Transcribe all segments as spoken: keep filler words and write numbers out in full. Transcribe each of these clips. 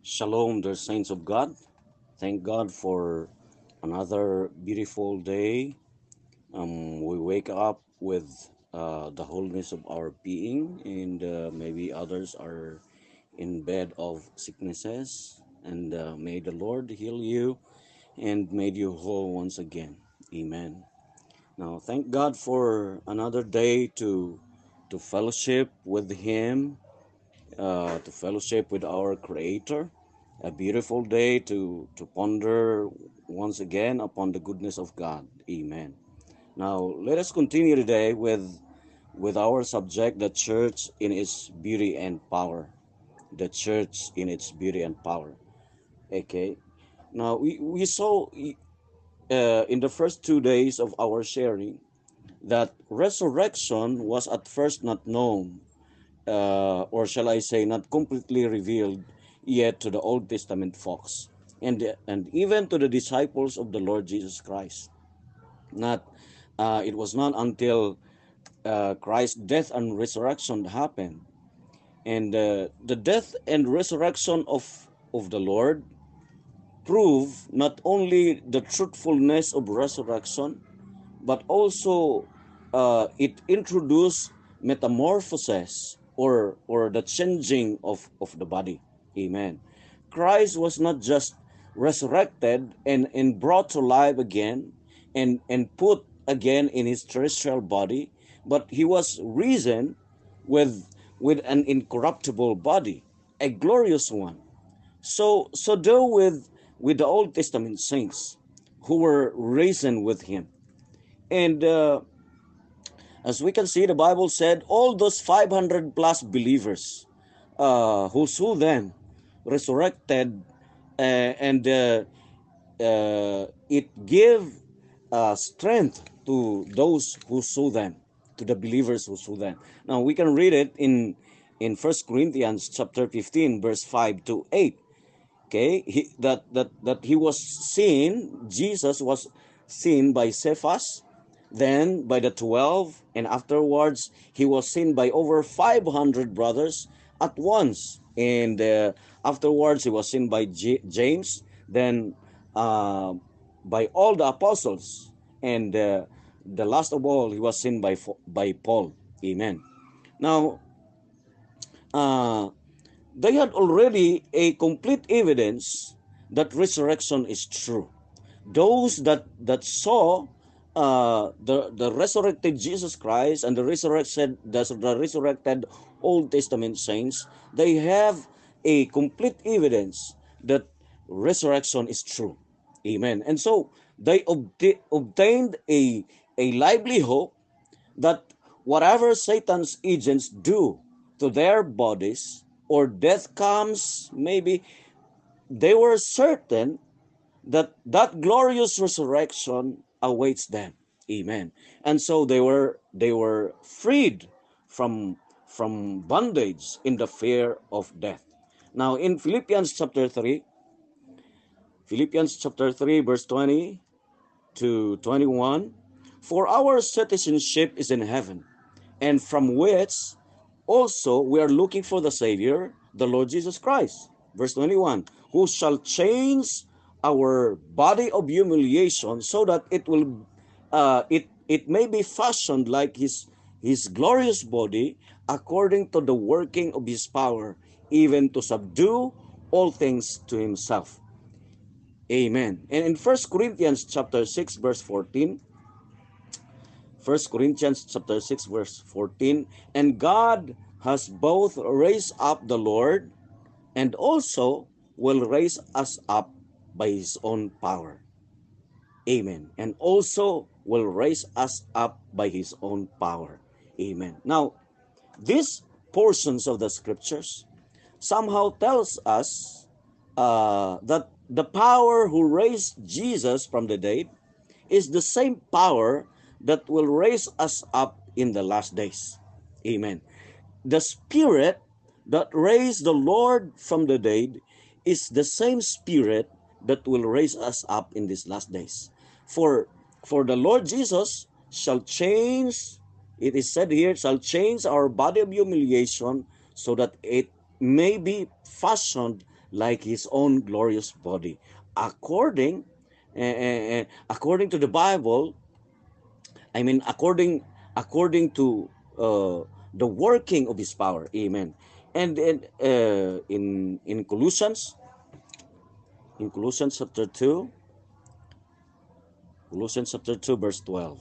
Shalom, dear saints of God. Thank God for another beautiful day. Um, we wake up with uh, the wholeness of our being, and uh, maybe others are in bed of sicknesses. And uh, may the Lord heal you and made you whole once again. Amen. Now, thank God for another day to to fellowship with Him, uh, to fellowship with our Creator. A beautiful day to, to ponder once again upon the goodness of God. Amen. Now, let us continue today with, with our subject, the church in its beauty and power. The church in its beauty and power. Okay. Now, we, we saw uh, in the first two days of our sharing that resurrection was at first not known, uh, or shall I say, not completely revealed yet to the Old Testament folks, and and even to the disciples of the Lord Jesus Christ. Not, uh, it was not until uh, Christ's death and resurrection happened, and uh, the death and resurrection of of the Lord prove not only the truthfulness of resurrection, but also uh, it introduced metamorphosis or or the changing of, of the body. Amen. Christ was not just resurrected and, and brought to life again and, and put again in his terrestrial body, but he was risen with with an incorruptible body, a glorious one. So so do with with the Old Testament saints who were risen with him. And uh, as we can see, the Bible said all those five hundred plus believers uh, who saw them resurrected, uh, and uh, uh, it gave uh, strength to those who saw them, to the believers who saw them. Now we can read it in in First Corinthians chapter fifteen, verse five to eight. Okay, he, that that that he was seen, Jesus was seen by Cephas, then by the twelve, and afterwards he was seen by over five hundred brothers at once. And uh, afterwards he was seen by J- James, then uh, by all the apostles, and uh, the last of all he was seen by by Paul. Amen. Now, uh, they had already a complete evidence that resurrection is true. Those that that saw uh, the the resurrected Jesus Christ and the resurrected the, the resurrected Old Testament saints, they have a complete evidence that resurrection is true. Amen. And so they obta- obtained a a lively hope that whatever Satan's agents do to their bodies or death comes, maybe they were certain that that glorious resurrection awaits them. Amen. And so they were they were freed from from bondage in the fear of death. Now in Philippians chapter three, Philippians chapter three verse twenty to twenty-one, for our citizenship is in heaven, and from which also we are looking for the Savior, the Lord Jesus Christ. Verse twenty-one, who shall change our body of humiliation so that it will uh, it it may be fashioned like his his glorious body according to the working of his power, even to subdue all things to himself. Amen. And in First Corinthians chapter six verse fourteen, First Corinthians chapter six verse fourteen, and God has both raised up the Lord and also will raise us up by his own power. Amen. And also will raise us up by his own power. Amen. Now, these portions of the scriptures somehow tells us uh, that the power who raised Jesus from the dead is the same power that will raise us up in the last days. Amen. The Spirit that raised the Lord from the dead is the same Spirit that will raise us up in these last days. For, for the Lord Jesus shall change, it is said here, shall change our body of humiliation so that it may be fashioned like his own glorious body. According, uh, according to the Bible, I mean, according according to uh, the working of his power. Amen. And, and uh, in in Colossians, in Colossians chapter two, Colossians chapter two, verse twelve.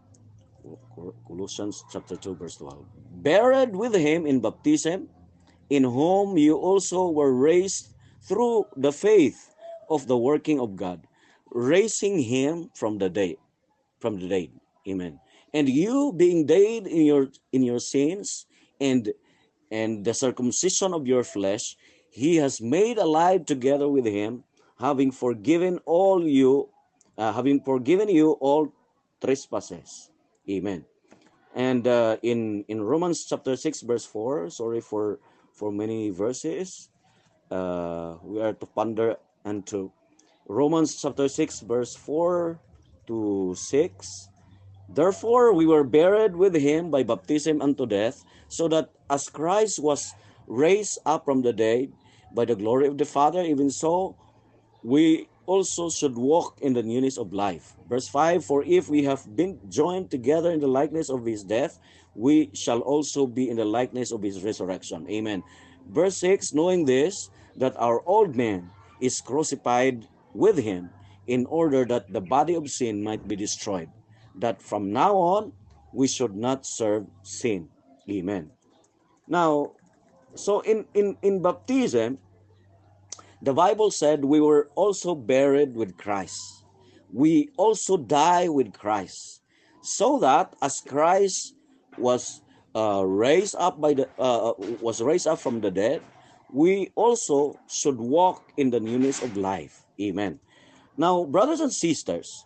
Colossians chapter two, verse twelve. Buried with him in baptism, in whom you also were raised through the faith of the working of God, raising him from the dead, from the dead. Amen. And you being dead in your in your sins and and the circumcision of your flesh, he has made alive together with him, having forgiven all you, uh, having forgiven you all trespasses. Amen. And uh, in in Romans chapter six verse four, sorry for for many verses, uh, we are to ponder and to Romans chapter six verse four to six. Therefore we were buried with him by baptism unto death, so that as Christ was raised up from the dead by the glory of the Father, even so we also should walk in the newness of life. Verse five, for if we have been joined together in the likeness of his death, we shall also be in the likeness of his resurrection. Amen. Verse six, knowing this, that our old man is crucified with him, in order that the body of sin might be destroyed, that from now on we should not serve sin. Amen. Now, so in, in, in baptism, the Bible said we were also buried with Christ. We also die with Christ. So that as Christ was uh, raised up by the uh, was raised up from the dead, we also should walk in the newness of life. Amen. Now, brothers and sisters,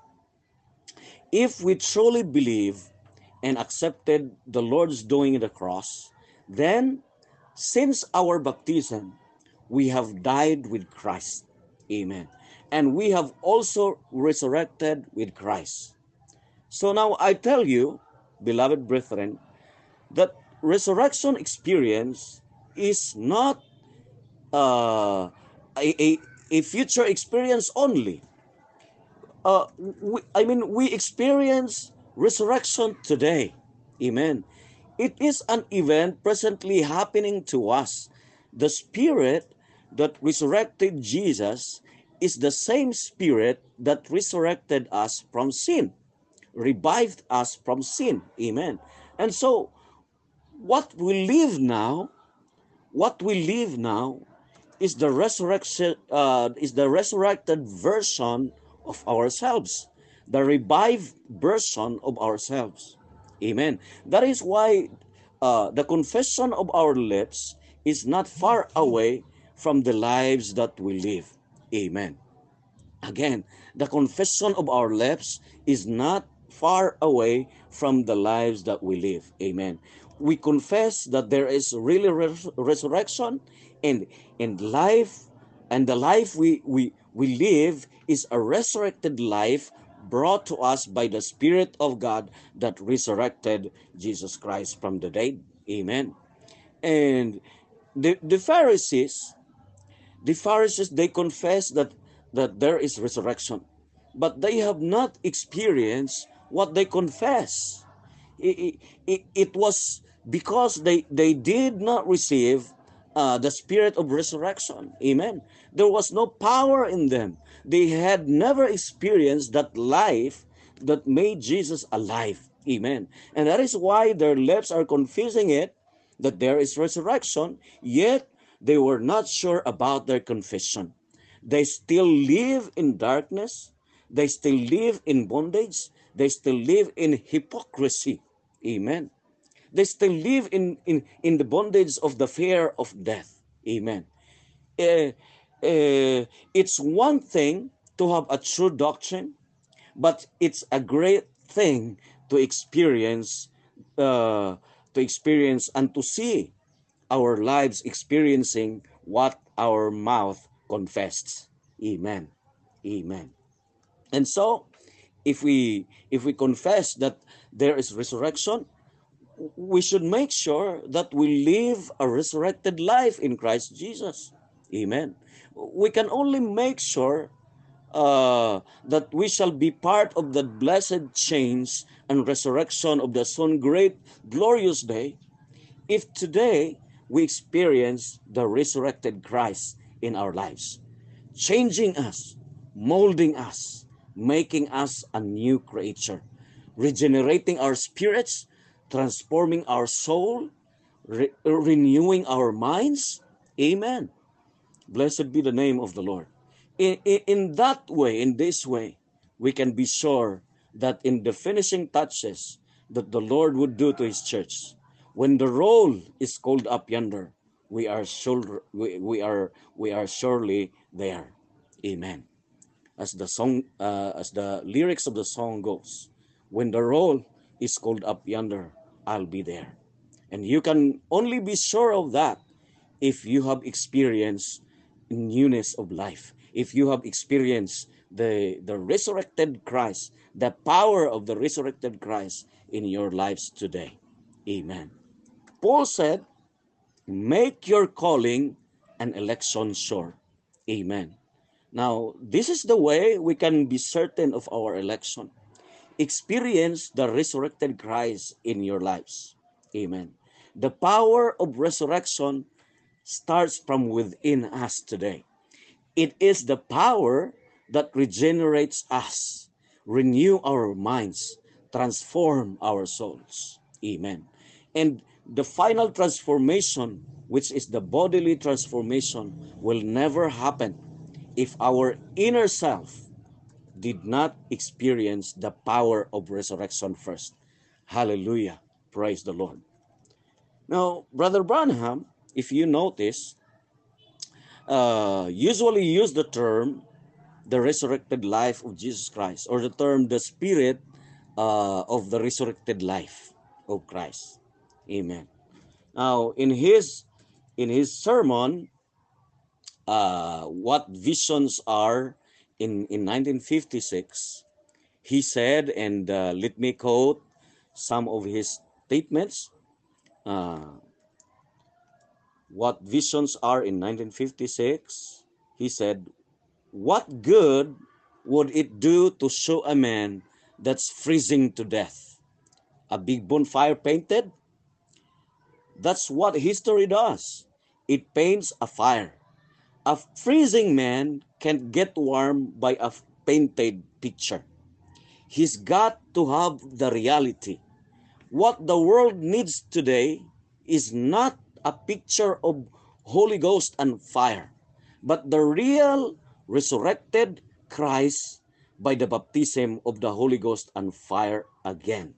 if we truly believe and accepted the Lord's doing in the cross, then since our baptism, we have died with Christ. Amen. And we have also resurrected with Christ. So now I tell you, beloved brethren, that resurrection experience is not uh, a, a, a future experience only. Uh, we, I mean, we experience resurrection today. Amen. It is an event presently happening to us. The Spirit that resurrected Jesus is the same Spirit that resurrected us from sin, revived us from sin. Amen. And so, what we live now, what we live now is the resurrection, uh, is the resurrected version of ourselves, the revived version of ourselves. Amen. That is why uh, the confession of our lips is not far away from the lives that we live. Amen. Again, the confession of our lips is not far away from the lives that we live. Amen. We confess that there is really res- resurrection and and life, and the life we, we, we live is a resurrected life brought to us by the Spirit of God that resurrected Jesus Christ from the dead. Amen. And the, the Pharisees, the Pharisees, they confess that, that there is resurrection, but they have not experienced what they confess. It, it, it was because they, they did not receive uh, the spirit of resurrection. Amen. There was no power in them. They had never experienced that life that made Jesus alive. Amen. And that is why their lips are confessing it, that there is resurrection, yet they were not sure about their confession. They still live in darkness. They still live in bondage. They still live in hypocrisy. Amen. They still live in, in, in the bondage of the fear of death. Amen. Uh, uh, it's one thing to have a true doctrine, but it's a great thing to experience, uh, to experience and to see our lives experiencing what our mouth confessed. Amen. Amen. And so, if we if we confess that there is resurrection, we should make sure that we live a resurrected life in Christ Jesus. Amen. We can only make sure uh, that we shall be part of that blessed change and resurrection of the soon great glorious day if today we experience the resurrected Christ in our lives, changing us, molding us, making us a new creature, regenerating our spirits, transforming our soul, re- renewing our minds. Amen. Blessed be the name of the Lord. In, in, in that way, in this way, we can be sure that in the finishing touches that the Lord would do to his church, when the roll is called up yonder, we are sure we, we are we are surely there. Amen. As the song uh, as the lyrics of the song goes, when the roll is called up yonder, I'll be there. And you can only be sure of that if you have experienced newness of life, if you have experienced the, the resurrected Christ, the power of the resurrected Christ in your lives today. Amen. Paul said, make your calling and election sure. Amen. Now, this is the way we can be certain of our election. Experience the resurrected Christ in your lives. Amen. The power of resurrection starts from within us today. It is the power that regenerates us, renew our minds, transform our souls. Amen. And the final transformation, which is the bodily transformation, will never happen if our inner self did not experience the power of resurrection first. Hallelujah. Praise the Lord. Now, Brother Branham, if you notice, uh, usually use the term the resurrected life of Jesus Christ, or the term the spirit uh, of the resurrected life of Christ. Amen. Now, in his in his sermon, uh, what visions are in in nineteen fifty-six, he said, and uh, let me quote some of his statements. Uh, what visions are in nineteen fifty-six, he said, what good would it do to show a man that's freezing to death? A big bonfire painted? That's what history does. It paints a fire. A freezing man can't get warm by a painted picture. He's got to have the reality. What the world needs today is not a picture of Holy Ghost and fire, but the real resurrected Christ by the baptism of the Holy Ghost and fire again.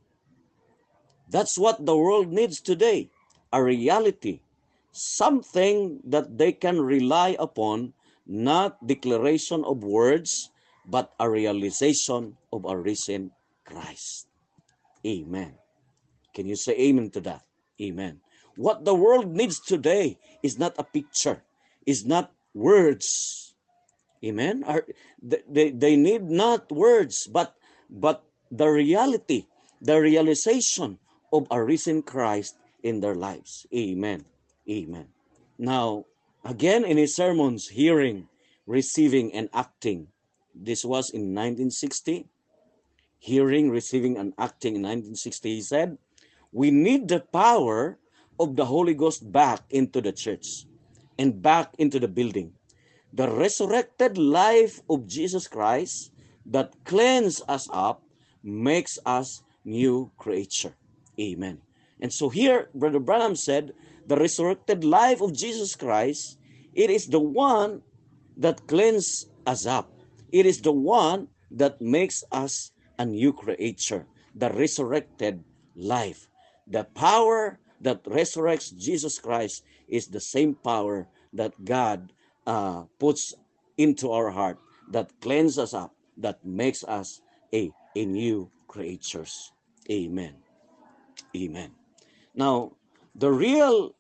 That's what the world needs today, a reality, something that they can rely upon, not declaration of words, but a realization of a risen Christ. Amen. Can you say amen to that? Amen. What the world needs today is not a picture, is not words. Amen. Are they, they need not words, but but the reality, the realization of a risen Christ in their lives. Amen. Amen. Now, again in his sermons, hearing, receiving, and acting. This was in nineteen sixty. Hearing, receiving, and acting in nineteen sixty, he said, we need the power of the Holy Ghost back into the church and back into the building. The resurrected life of Jesus Christ that cleanses us up makes us new creature. Amen. And so here, Brother Branham said, the resurrected life of Jesus Christ, it is the one that cleanses us up. It is the one that makes us a new creature, the resurrected life. The power that resurrects Jesus Christ is the same power that God uh, puts into our heart, that cleanses us up, that makes us a, a new creatures. Amen. Amen. Now, the real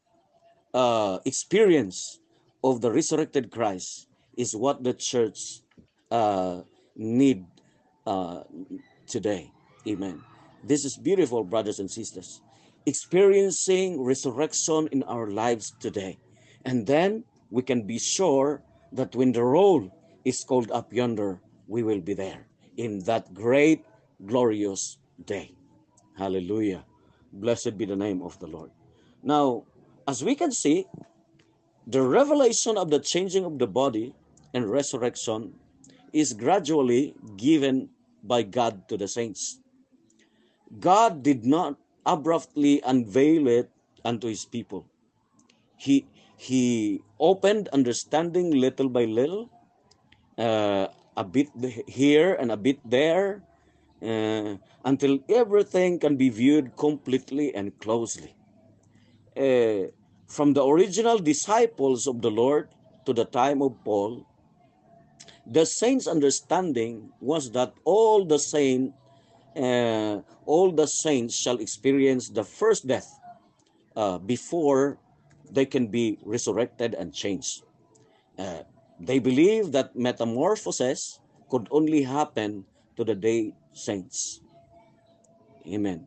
uh, experience of the resurrected Christ is what the church uh, need uh, today. Amen. This is beautiful, brothers and sisters. Experiencing resurrection in our lives today. And then we can be sure that when the roll is called up yonder, we will be there in that great, glorious day. Hallelujah. Blessed be the name of the Lord. Now, as we can see, the revelation of the changing of the body and resurrection is gradually given by God to the saints. God did not abruptly unveil it unto his people. He, he opened understanding little by little, uh, a bit here and a bit there, uh, until everything can be viewed completely and closely. Uh, from the original disciples of the Lord to the time of Paul, the saints' understanding was that all the saint, uh, all the saints shall experience the first death uh, before they can be resurrected and changed. Uh, they believe that metamorphosis could only happen to the day saints. Amen.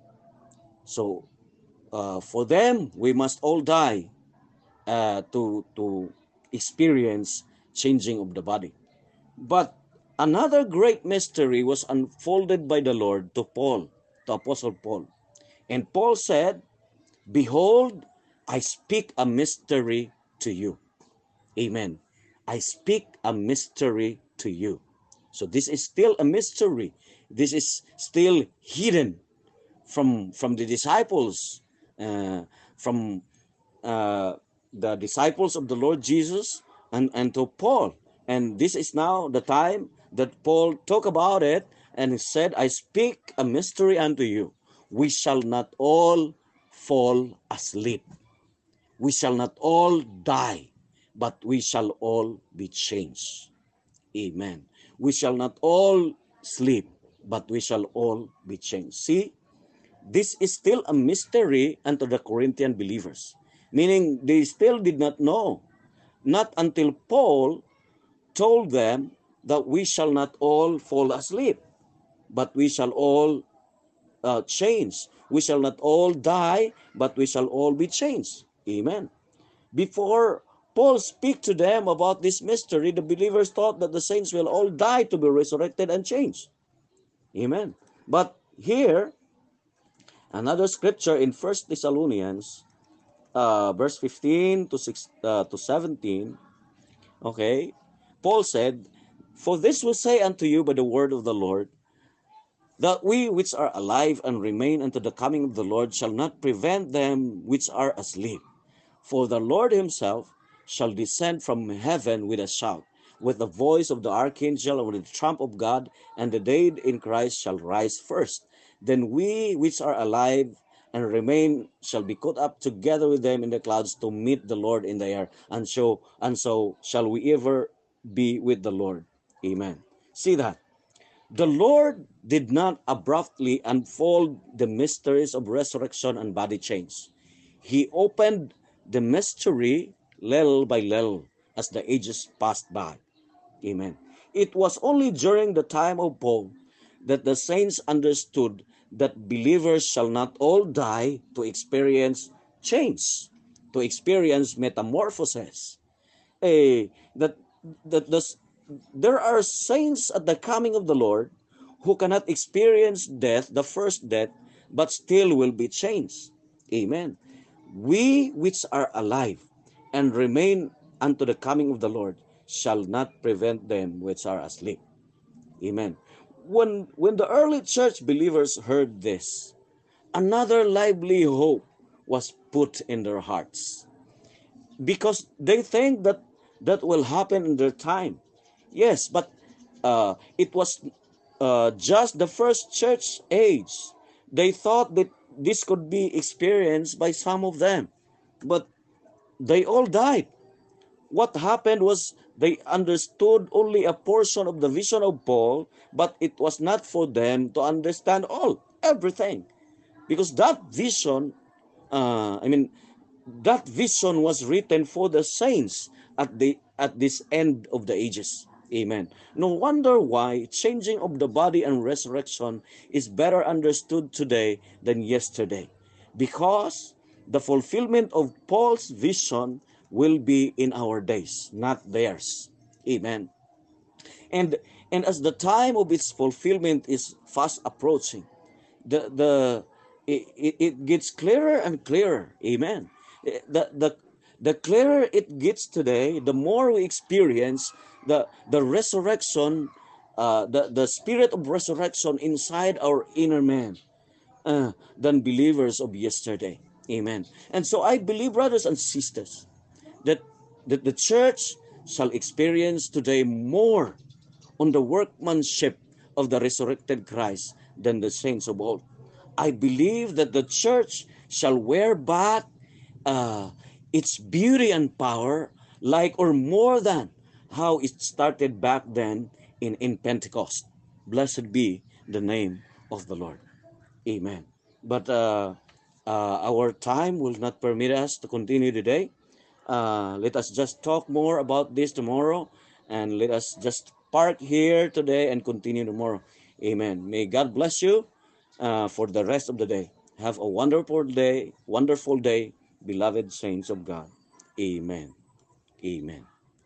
So uh, for them, we must all die uh, to to experience changing of the body. But another great mystery was unfolded by the Lord to Paul, to Apostle Paul. And Paul said, "Behold, I speak a mystery to you." Amen. I speak a mystery to you. So this is still a mystery. This is still hidden from from the disciples, uh, from uh, the disciples of the Lord Jesus, and, and to Paul. And this is now the time that Paul talked about it, and he said, I speak a mystery unto you. We shall not all fall asleep. We shall not all die, but we shall all be changed. Amen. We shall not all sleep, but we shall all be changed. See, this is still a mystery unto the Corinthian believers, meaning they still did not know. Not until Paul told them that we shall not all fall asleep, but we shall all uh, change. We shall not all die, but we shall all be changed. Amen. Before Paul speak to them about this mystery, the believers thought that the saints will all die to be resurrected and changed. Amen. But here, another scripture in First Thessalonians, uh, verse fifteen to six, uh, to seventeen, okay, Paul said, "For this will say unto you by the word of the Lord, that we which are alive and remain unto the coming of the Lord shall not prevent them which are asleep. For the Lord himself shall descend from heaven with a shout, with the voice of the archangel, and with the trump of God, and the dead in Christ shall rise first. Then we which are alive and remain shall be caught up together with them in the clouds to meet the Lord in the air, and so and so shall we ever be with the Lord." Amen. See that? The Lord did not abruptly unfold the mysteries of resurrection and body change. He opened the mystery little by little as the ages passed by. Amen. It was only during the time of Paul that the saints understood that believers shall not all die to experience change, to experience metamorphosis. Eh, that that the, there are saints at the coming of the Lord who cannot experience death, the first death, but still will be changed. Amen. We which are alive and remain unto the coming of the Lord shall not prevent them which are asleep. Amen. When, when the early church believers heard this, another lively hope was put in their hearts, because they think that that will happen in their time. Yes, but uh, it was uh, just the first church age. They thought that this could be experienced by some of them, but they all died. What happened was they understood only a portion of the vision of Paul, but it was not for them to understand all, everything. Because that vision, uh, I mean, that vision was written for the saints at the at this end of the ages. Amen. No wonder why changing of the body and resurrection is better understood today than yesterday. Because the fulfillment of Paul's vision will be in our days, not theirs. Amen. And and as the time of its fulfillment is fast approaching, the the it, it, it gets clearer and clearer. Amen. Eh, the the the clearer it gets today, the more we experience the the resurrection, uh, the the spirit of resurrection inside our inner man, uh, than believers of yesterday. Amen. And so I believe, brothers and sisters, that that the church shall experience today more on the workmanship of the resurrected Christ than the saints of old. I believe that the church shall wear back uh, its beauty and power like or more than how it started back then in, in Pentecost. Blessed be the name of the Lord. Amen. But uh, uh, our time will not permit us to continue today. Uh, let us just talk more about this tomorrow, and let us just park here today and continue tomorrow. Amen. May God bless you uh, for the rest of the day. Have a wonderful day, wonderful day, beloved saints of God. Amen. Amen.